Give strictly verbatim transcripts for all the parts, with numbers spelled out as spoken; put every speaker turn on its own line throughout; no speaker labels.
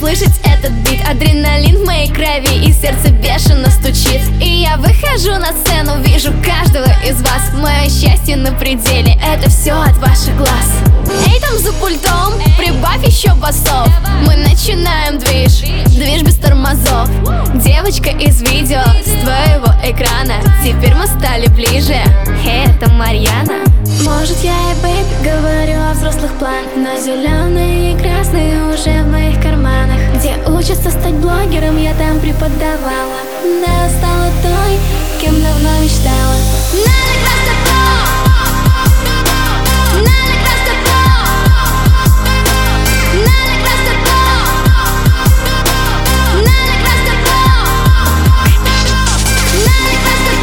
слышать этот бит. Адреналин в моей крови и сердце бешено стучит. И я выхожу на сцену, вижу каждого из вас. Мое счастье на пределе, это все от ваших глаз. Эй, там за пультом, прибавь еще басов. Мы начинаем движ, движ без тормозов. Девочка из видео с твоего экрана, теперь мы стали ближе. Эй, это Марьяна.
Может, я и бэйб говорю о взрослых планах, но зеленые и красные уже в моих карманах. Где учатся стать блогером, я там преподавала. Да, стала той, кем давно мечтала.
Надо красный про, надо красный про, надо красный про, надо красный про, надо красный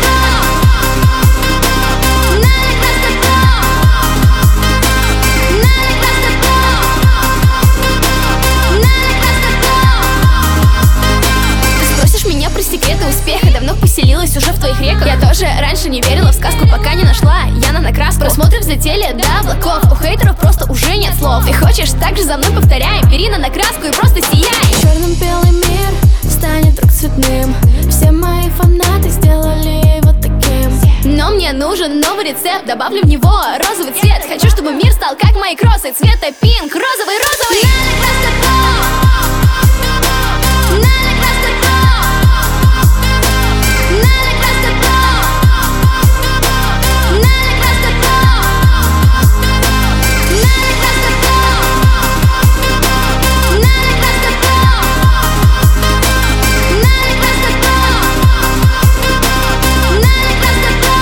про, надо красный секреты успеха, давно поселилась уже в твоих реках. Я тоже раньше не верила в сказку, пока не нашла Яна на краску. Просмотры взлетели до облаков, у хейтеров просто уже нет слов. Ты хочешь так же за мной повторяй, перина на краску и просто сияй.
Черным белый мир станет вдруг цветным. Все мои фанаты сделали его таким.
Но мне нужен новый рецепт, добавлю в него розовый цвет. Хочу, чтобы мир стал как мои кроссы, цвета пинк, розовый, розовый. Надо красный про, надо красный про, надо красный про, надо красный про, надо красный про, надо красный про, надо красный про, надо красный про.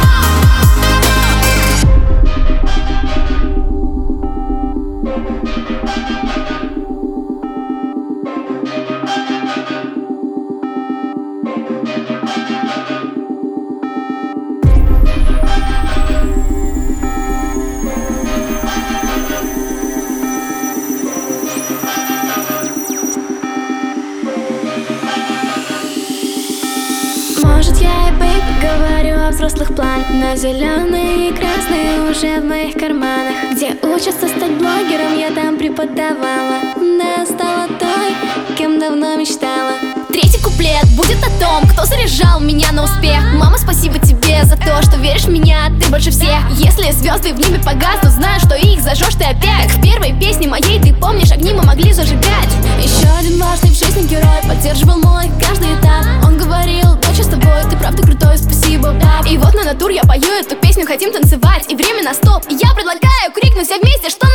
Может, я и бэйб говорю о взрослых планах, но зеленые и красные уже в моих карманах. Где учатся стать блогером, я там преподавала. Да, стала той, кем давно мечтала.
Третий куплет будет о том, кто заряжал меня на успех. Мама, спасибо тебе за то, что веришь в меня, ты больше всех. Если звезды в небе погаснут, знаю, что их зажжешь ты опять. Как в первой песне моей, ты помнишь, огни мы могли зажигать.
Еще один важный в жизни герой поддерживал мой каждый этап. Он говорил: доча, с тобой, ты правда крутой, спасибо, пап.
И вот на натур я пою эту песню, хотим танцевать, и время на стоп. И я предлагаю крикнуть все вместе, что